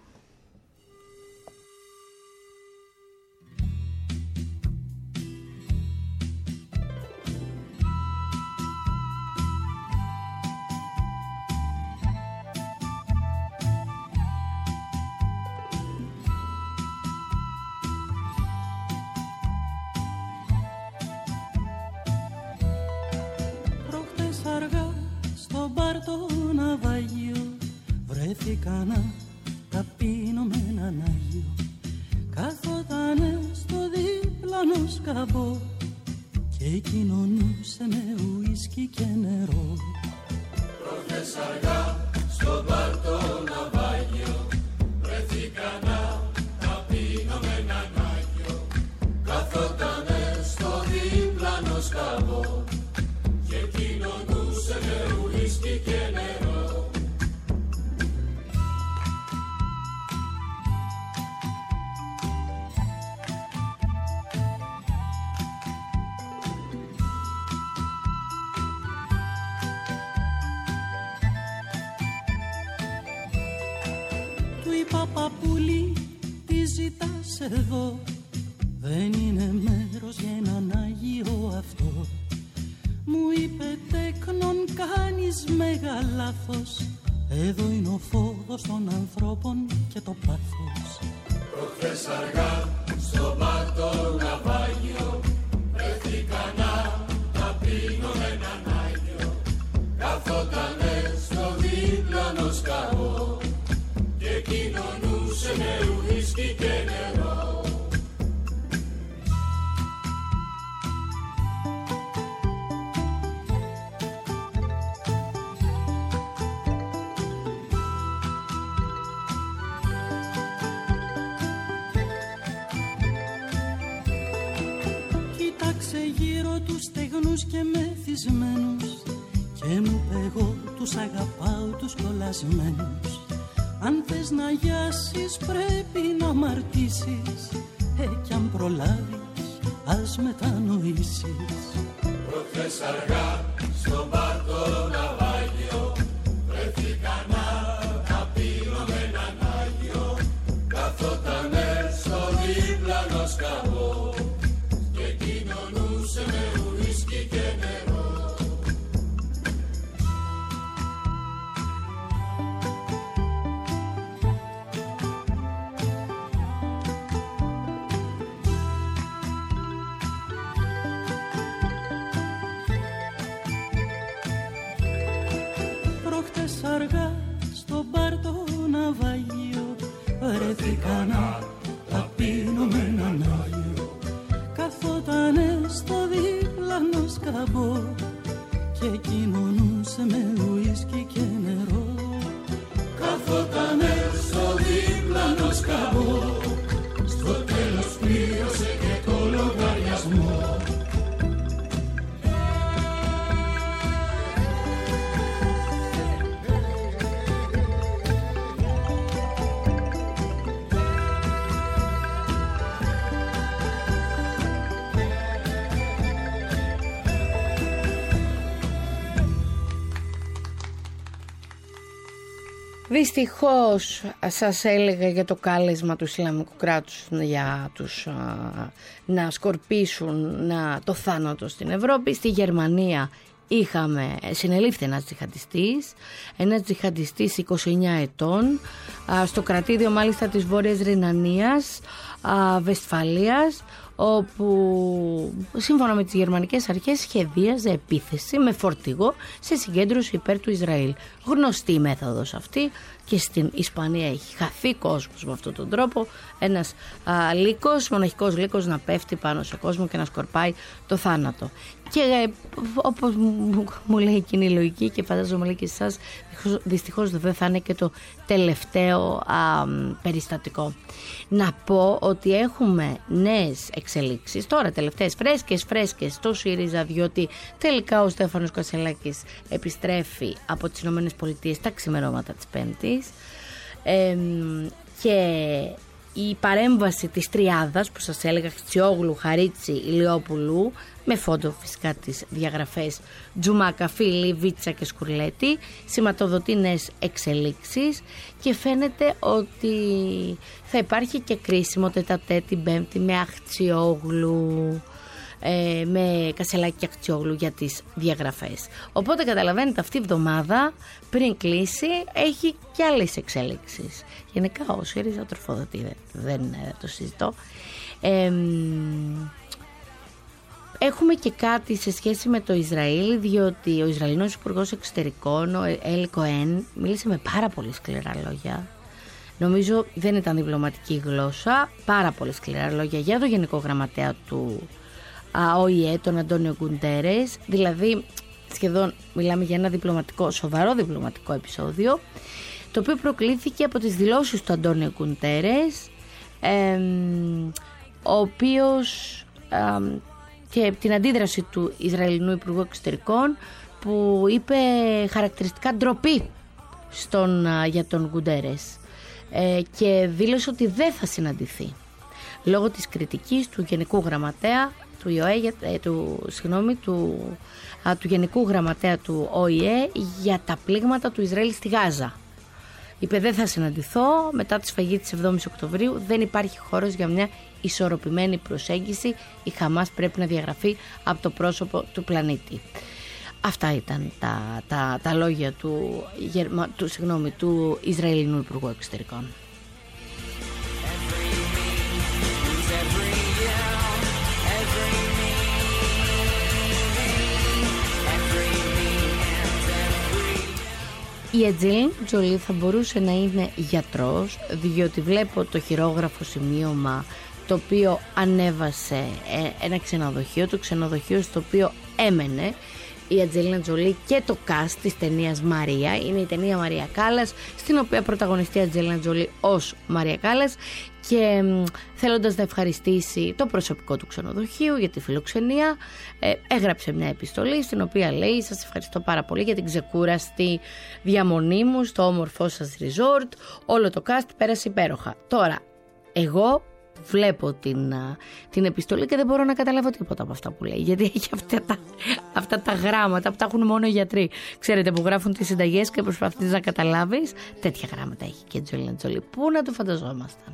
Βρέθηκα να ταπείνω με έναν Άγιο. Καθότανε στο δίπλανο σκαμπό και κοινωνούσε με ουίσκι και νερό. Προχθές αργά στο μπαρ το ναυάγιο βρέθηκα να ταπείνω με έναν Άγιο. Καθότανε στο δίπλανο σκαμπό και κοινωνούσε με ουίσκι και νερό. Παππούλη, τι ζητάς εδώ? Δεν είναι μέρος για έναν Άγιο αυτό. Μου είπε τέκνον κάνεις μέγα λάθος. Εδώ είναι ο φόβος των ανθρώπων και το πάθος. Προχθές αργά στο μπαρ το ναυάγιο βρέθηκα να ταπείνω με έναν Άγιο. Καθότανε στο δίπλανο σκαμπό και κοινωνούσε με ουίσκι και νερό. Κοίταξε γύρω τους στεγνούς και μεθυσμένους και μου είπε εγώ τους αγαπάω τους κολλασμένους. Αν θες να γιάσεις πρέπει να αμαρτήσεις, κι αν προλάβεις ας μετανοήσεις. Προχθές αργά στο μπαρ το ναυάγιο βρέθηκα να ταπείνω με έναν Άγιο. Καθότανε στο δίπλανο σκαμπό και κοινωνούσε με ουίσκι και νερό. Αργά στο μπαρ το ναυάγιο βρέθηκα να ταπείνω με έναν Άγιο. Καθότανε στο δίπλανο σκαμπό και κοινωνούσε με ουίσκι και νερό. Καθότανε στο δίπλανο σκαμπό στο τέλος πλήρωσε και το λογαριασμό. Δυστυχώς σας έλεγα για το κάλεσμα του Ισλαμικού κράτους για τους να σκορπίσουν το θάνατο στην Ευρώπη. Στη Γερμανία συνελήφθη ένας τζιχαντιστής 29 ετών στο κρατήδιο μάλιστα της Βόρειας Ρινανίας Βεσφαλίας, όπου σύμφωνα με τις γερμανικές αρχές σχεδίαζε επίθεση με φορτηγό σε συγκέντρωση υπέρ του Ισραήλ. Γνωστή η μέθοδος αυτή, και στην Ισπανία έχει χαθεί κόσμος με αυτόν τον τρόπο, ένας μοναχικός λύκος να πέφτει πάνω σε κόσμο και να σκορπάει το θάνατο. Και όπως μου λέει εκείνη η λογική, και φαντάζομαι λέει και εσάς, δυστυχώς δεν θα είναι και το τελευταίο περιστατικό. Να πω ότι έχουμε νέες εξελίξεις τώρα, τελευταίες φρέσκες στο ΣΥΡΙΖΑ, διότι τελικά ο Στέφανος Κασελάκης επιστρέφει από τις ΗΠΑ τα ξημερώματα της Πέμπτης, και η παρέμβαση της τριάδας που σας έλεγα, Χτσιόγλου, Χαρίτσι, Ηλιόπουλου, με φόντο φυσικά τις διαγραφές Τζουμάκα, Φίλη, Βίτσα και Σκουρλέτη, σηματοδοτεί νέες εξελίξεις και φαίνεται ότι θα υπάρχει και κρίσιμο τετατέ την Πέμπτη με Αχτσιόγλου, με Κασελάκη και Αχτσιόγλου για τις διαγραφές. Οπότε καταλαβαίνετε, αυτή η εβδομάδα πριν κλείσει έχει και άλλες εξέλιξεις. Γενικά ο ΣΥΡΙΖΑ τροφοδοτεί, δεν το συζητώ. Έχουμε και κάτι σε σχέση με το Ισραήλ, διότι ο Ισραηλινός Υπουργός Εξωτερικών, ο Έλλη Κοέν, μίλησε με πάρα πολύ σκληρά λόγια. Νομίζω δεν ήταν διπλωματική γλώσσα, πάρα πολύ σκληρά λόγια για το Γενικό Γραμματέα του ΟΗΕ, τον Αντώνιο Γκουντέρες. Δηλαδή σχεδόν μιλάμε για ένα σοβαρό διπλωματικό επεισόδιο, το οποίο προκλήθηκε από τις δηλώσεις του Αντώνιο Γκουντέρες, ο οποίος και την αντίδραση του Ισραηλινού Υπουργού Εξωτερικών, που είπε χαρακτηριστικά ντροπή για τον Γκουντέρες, και δήλωσε ότι δεν θα συναντηθεί λόγω της κριτικής του Γενικού Γραμματέα του Γενικού Γραμματέα του ΟΗΕ για τα πλήγματα του Ισραήλ στη Γάζα. Είπε, δεν θα συναντηθώ μετά τη σφαγή της 7ης Οκτωβρίου, δεν υπάρχει χώρος για μια ισορροπημένη προσέγγιση, η Χαμάς πρέπει να διαγραφεί από το πρόσωπο του πλανήτη. Αυτά ήταν τα λόγια του Ισραηλινού Υπουργού Εξωτερικών. Η Ατζέλιν Τζολί θα μπορούσε να είναι γιατρός, διότι βλέπω το χειρόγραφο σημείωμα το οποίο ανέβασε ένα ξενοδοχείο, το ξενοδοχείο στο οποίο έμενε η Ατζέλινα Τζολί και το cast της ταινίας Μαρία. Είναι η ταινία Μαρία Κάλλας, στην οποία πρωταγωνιστεί η Ατζέλινα Τζολί ως Μαρία Κάλλας, και θέλοντας να ευχαριστήσει το προσωπικό του ξενοδοχείου για τη φιλοξενία, έγραψε μια επιστολή στην οποία λέει, σας ευχαριστώ πάρα πολύ για την ξεκούραστη διαμονή μου στο όμορφό σας resort, όλο το cast πέρασε υπέροχα. Τώρα εγώ βλέπω την επιστολή και δεν μπορώ να καταλάβω τίποτα από αυτά που λέει, γιατί έχει αυτά τα γράμματα που τα έχουν μόνο οι γιατροί, ξέρετε, που γράφουν τις συνταγές και προσπαθείς να καταλάβεις. Τέτοια γράμματα έχει και η Ατζέλινα Τζολί. Πού να το φανταζόμασταν.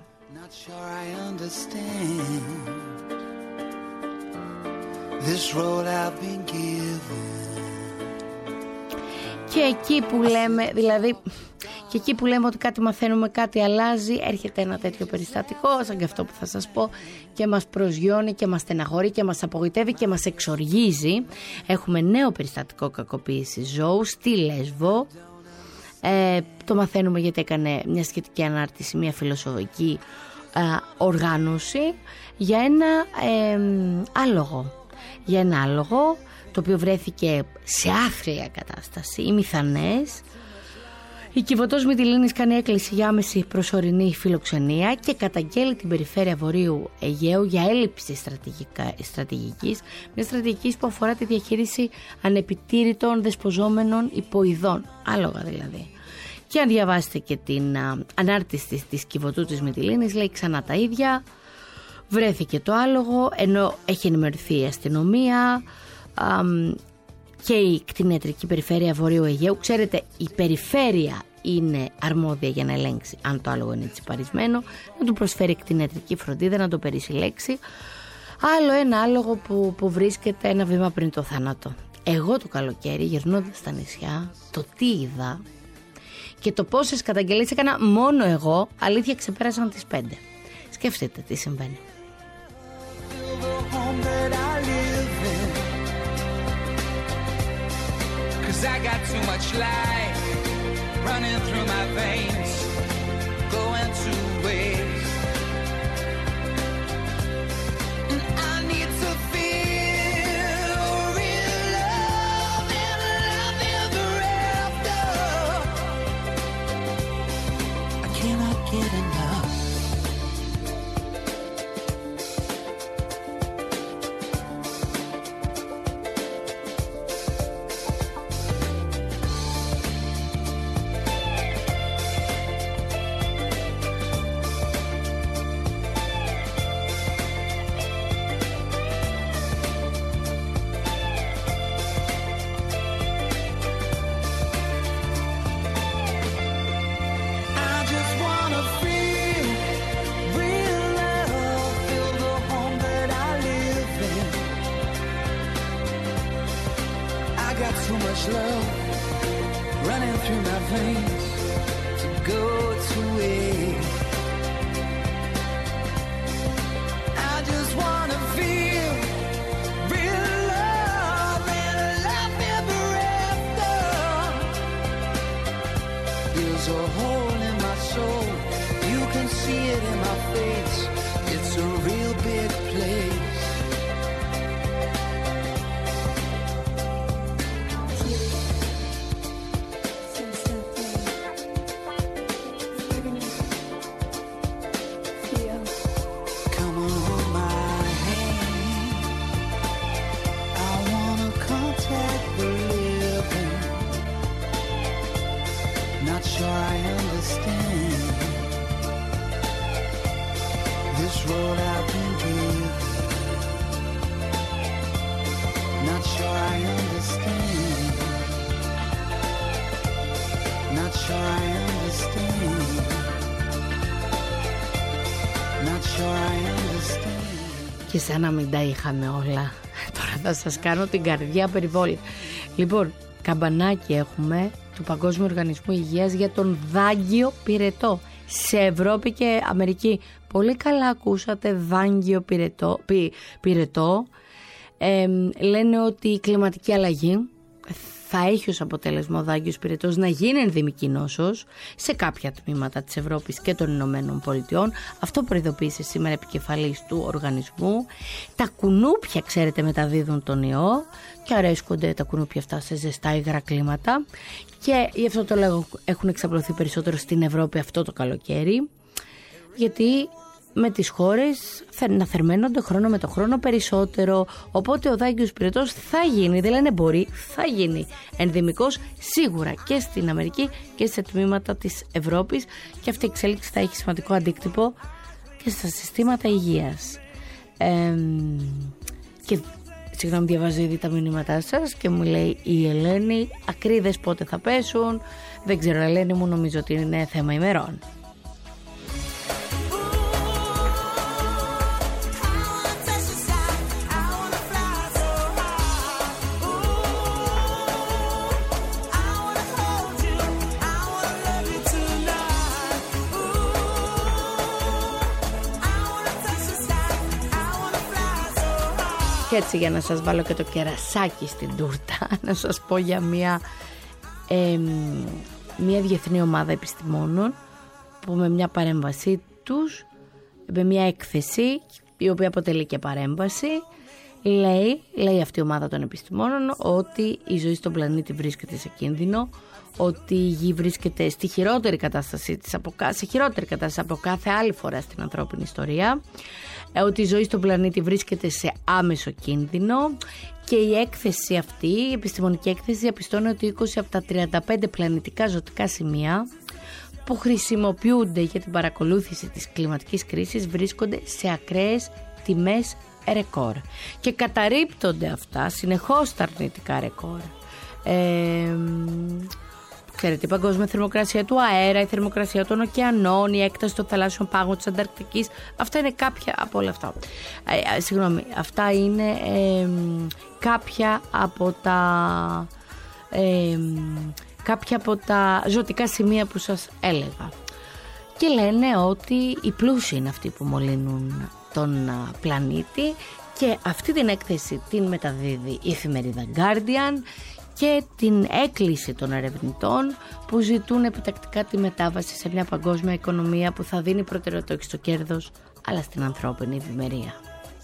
Και εκεί που λέμε, δηλαδή, και εκεί που λέμε ότι κάτι μαθαίνουμε, κάτι αλλάζει, έρχεται ένα τέτοιο περιστατικό, σαν και αυτό που θα σας πω, και μας προσγειώνει και μας στεναχωρεί και μας απογοητεύει και μας εξοργίζει. Έχουμε νέο περιστατικό κακοποίησης ζώου στη Λέσβο. Το μαθαίνουμε γιατί έκανε μια σχετική ανάρτηση μια φιλοσοφική οργάνωση για ένα άλογο. Για ένα άλογο το οποίο βρέθηκε σε άθλια κατάσταση, οι μηθανές. Η Κιβωτός Μυτιλήνης κάνει έκκληση για άμεση προσωρινή φιλοξενία και καταγγέλει την περιφέρεια Βορείου Αιγαίου για έλλειψη στρατηγικής, μια στρατηγικής που αφορά τη διαχείριση ανεπιτήρητων δεσποζόμενων υποειδών, άλογα δηλαδή. Και αν διαβάσετε και την ανάρτηση της Κιβωτού της Μυτιλήνης, λέει ξανά τα ίδια. Βρέθηκε το άλογο, ενώ έχει ενημερωθεί η αστυνομία και η κτηνιατρική περιφέρεια Βορείου Αιγαίου. Ξέρετε, η περιφέρεια είναι αρμόδια για να ελέγξει αν το άλογο είναι τσιπαρισμένο, να του προσφέρει κτηνιατρική φροντίδα, να το περισυλλέξει. Άλλο ένα άλογο που βρίσκεται ένα βήμα πριν το θάνατο. Εγώ το καλοκαίρι γυρνώντας στα νησιά, το τι είδα και το πόσες καταγγελίες έκανα μόνο εγώ, αλήθεια ξεπέρασαν τις 5. Σκεφτείτε τι συμβαίνει. I got too much life running through my veins, going to waste. And I need to feel real love and love ever after. I cannot get enough. Too much love running through my veins to go to waste. I just wanna feel real love and love ever after. There's a hole in my soul, you can see it in my face. It's a real big place. Και σαν να μην τα είχαμε όλα. Τώρα θα σας κάνω την καρδιά περιβόλη. Λοιπόν, καμπανάκι έχουμε του Παγκόσμιου Οργανισμού Υγείας για τον δάγκιο πυρετό σε Ευρώπη και Αμερική. Πολύ καλά ακούσατε, δάγκιο πυρετό. Λένε ότι η κλιματική αλλαγή θα έχει ως αποτέλεσμα ο δάγκιος πυρετός να γίνει ενδημική νόσος σε κάποια τμήματα της Ευρώπης και των Ηνωμένων Πολιτειών. Αυτό προειδοποίησε σήμερα επικεφαλής του οργανισμού. Τα κουνούπια, ξέρετε, μεταδίδουν τον ιό και αρέσκονται τα κουνούπια αυτά σε ζεστά υγρά κλίματα και γι' αυτό το λόγο έχουν εξαπλωθεί περισσότερο στην Ευρώπη αυτό το καλοκαίρι, γιατί με τις χώρες να θερμαίνονται χρόνο με το χρόνο περισσότερο, οπότε ο δάγκιος πυρετός θα γίνει, δεν λένε μπορεί, θα γίνει ενδημικός σίγουρα και στην Αμερική και σε τμήματα της Ευρώπης και αυτή η εξέλιξη θα έχει σημαντικό αντίκτυπο και στα συστήματα υγείας. Και συγγνώμη, διαβάζω ήδη τα μηνύματά σας και μου λέει η Ελένη, ακρίδες πότε θα πέσουν, δεν ξέρω Ελένη μου, νομίζω ότι είναι θέμα ημερών. Και έτσι για να σας βάλω και το κερασάκι στην τούρτα, να σας πω για μια διεθνή ομάδα επιστημόνων που με μια παρέμβασή τους, με μια έκθεση η οποία αποτελεί και παρέμβαση, λέει αυτή η ομάδα των επιστημόνων ότι η ζωή στον πλανήτη βρίσκεται σε κίνδυνο, ότι η γη βρίσκεται στη χειρότερη κατάσταση της, σε χειρότερη κατάσταση από κάθε άλλη φορά στην ανθρώπινη ιστορία, ότι η ζωή στον πλανήτη βρίσκεται σε άμεσο κίνδυνο και η έκθεση αυτή, η επιστημονική έκθεση, διαπιστώνει ότι 20 από τα 35 πλανητικά ζωτικά σημεία που χρησιμοποιούνται για την παρακολούθηση της κλιματικής κρίσης βρίσκονται σε ακραίες τιμές ρεκόρ και καταρρίπτονται αυτά συνεχώς τα αρνητικά ρεκόρ. Ξέρετε, η παγκόσμια θερμοκρασία του αέρα, η θερμοκρασία των ωκεανών, η έκταση των θαλάσσιων πάγων της Ανταρκτικής. Αυτά είναι κάποια από όλα αυτά. Συγγνώμη, αυτά είναι κάποια από τα ζωτικά σημεία που σας έλεγα. Και λένε ότι οι πλούσιοι είναι αυτοί που μολύνουν τον πλανήτη, και αυτή την έκθεση την μεταδίδει η εφημερίδα Guardian και την έκκληση των ερευνητών που ζητούν επιτακτικά τη μετάβαση σε μια παγκόσμια οικονομία που θα δίνει προτεραιότητα όχι στο κέρδος αλλά στην ανθρώπινη ευημερία.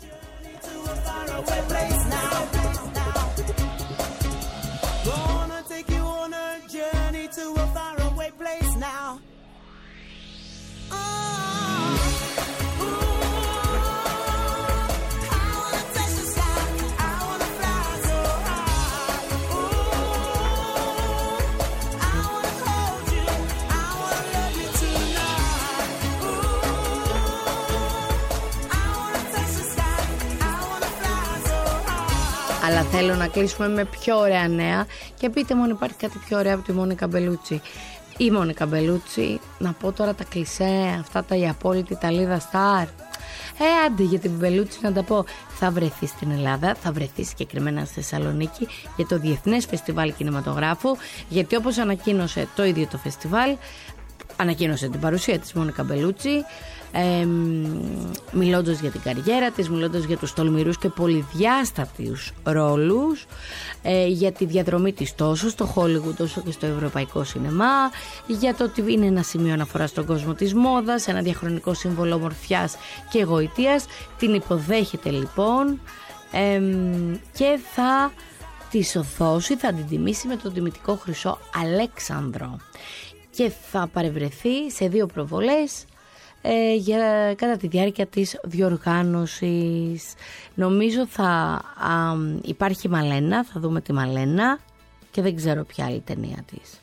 Αλλά θέλω να κλείσουμε με πιο ωραία νέα και πείτε μου αν υπάρχει κάτι πιο ωραίο από τη Μόνικα Μπελούτσι. Η Μόνικα Μπελούτσι, να πω τώρα τα κλισέ, αυτά τα η απόλυτη Ιταλίδα στάρ. Άντε για την Μπελούτσι να τα πω. Θα βρεθεί στην Ελλάδα, θα βρεθεί συγκεκριμένα στη Θεσσαλονίκη για το Διεθνές Φεστιβάλ Κινηματογράφου, γιατί όπως ανακοίνωσε το ίδιο το φεστιβάλ, ανακοίνωσε την παρουσία της Μόνικα Μπελούτσι, μιλώντας για την καριέρα της, μιλώντας για τους τολμηρούς και πολυδιάστατους ρόλους, για τη διαδρομή της τόσο στο Hollywood όσο και στο ευρωπαϊκό σινεμά, για το ότι είναι ένα σημείο αναφορά στον κόσμο της μόδας, ένα διαχρονικό σύμβολο ομορφιάς και γοητείας. Την υποδέχεται λοιπόν και θα τη σωθώσει, θα την τιμήσει με τον τιμητικό χρυσό Αλέξανδρο και θα παρευρεθεί σε 2 προβολές κατά τη διάρκεια της διοργάνωσης. Νομίζω θα υπάρχει Μαλένα, θα δούμε τη Μαλένα και δεν ξέρω ποια άλλη ταινία της.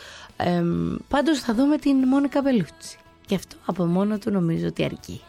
Πάντως θα δούμε την Μόνικα Μπελούτσι και αυτό από μόνο του νομίζω ότι αρκεί.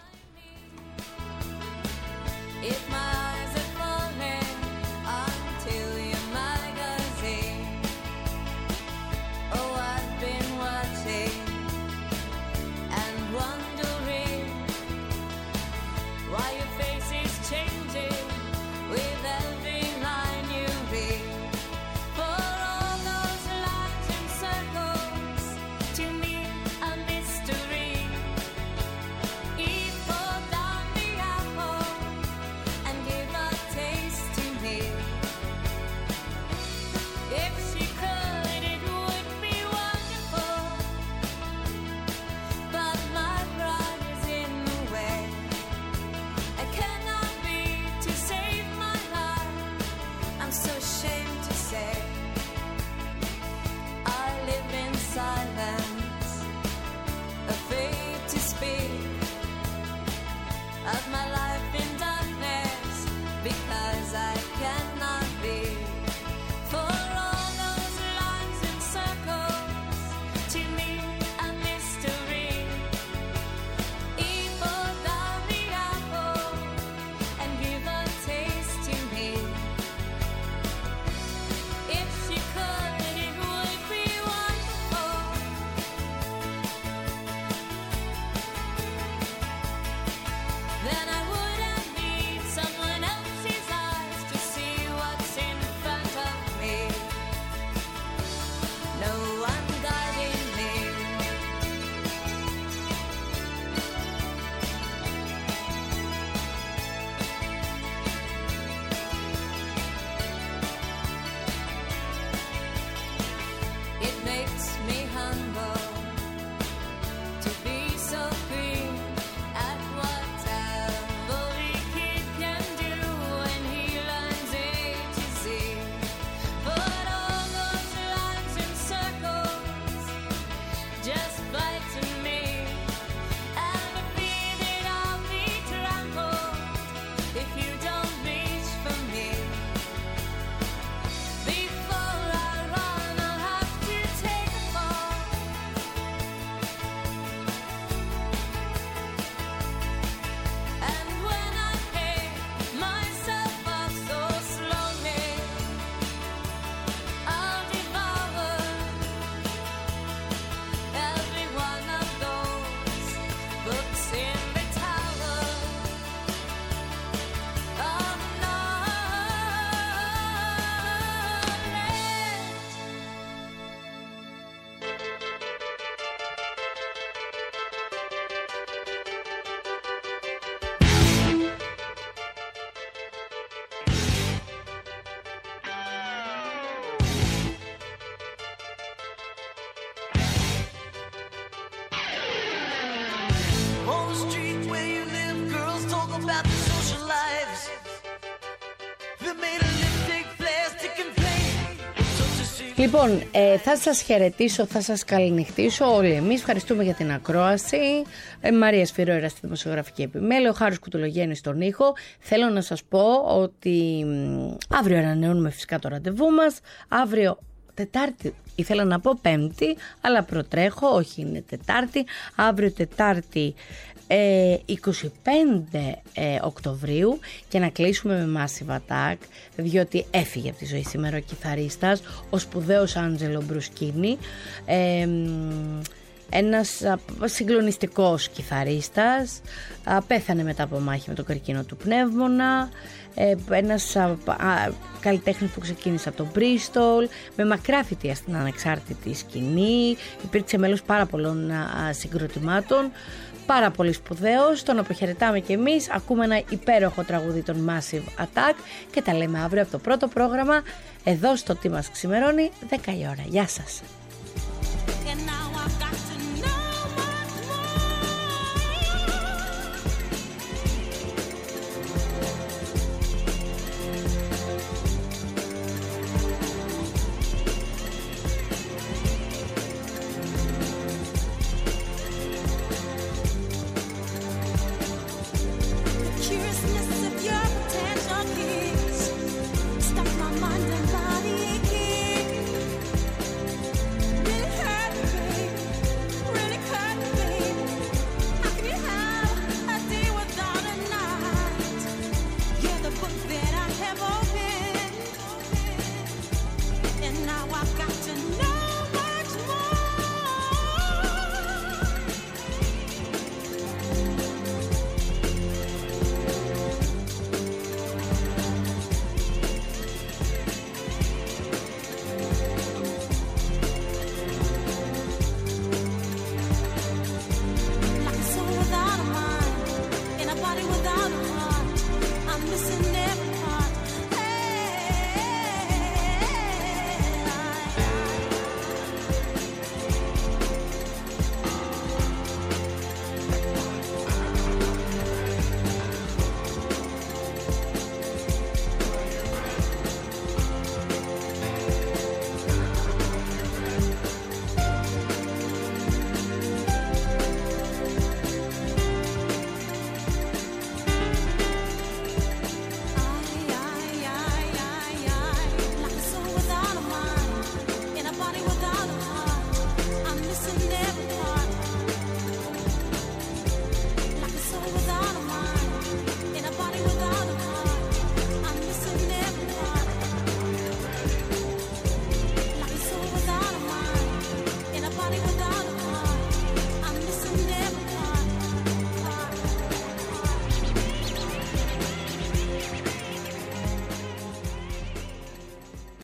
And Λοιπόν, θα σας χαιρετήσω, θα σας καληνυχτήσω όλοι εμείς. Ευχαριστούμε για την ακρόαση. Μαρία Σφυρόερα στη δημοσιογραφική επιμέλεια, ο Χάρος Κουτολογέννης στον ήχο. Θέλω να σας πω ότι αύριο ανανεώνουμε φυσικά το ραντεβού μας. Αύριο Τετάρτη, ήθελα να πω Πέμπτη, αλλά προτρέχω, όχι είναι Τετάρτη. Αύριο Τετάρτη 25 Οκτωβρίου και να κλείσουμε με Massive Attack, διότι έφυγε από τη ζωή σήμερα ο κιθαρίστας, ο σπουδαίος Άντζελο Μπρουσκίνι, ένας συγκλονιστικός κιθαρίστας, πέθανε μετά από μάχη με το καρκίνο του πνεύμονα, ένας καλλιτέχνης που ξεκίνησε από το Bristol, με μακρά θητεία στην ανεξάρτητη σκηνή, υπήρξε μέλος πάρα πολλών συγκροτημάτων, πάρα πολύ σπουδαίος, τον αποχαιρετάμε κι εμείς, ακούμε ένα υπέροχο τραγούδι των Massive Attack και τα λέμε αύριο από το πρώτο πρόγραμμα εδώ στο Τι μας ξημερώνει 10 η ώρα. Γεια σας. Without a mind, in a body without a heart, I'm missing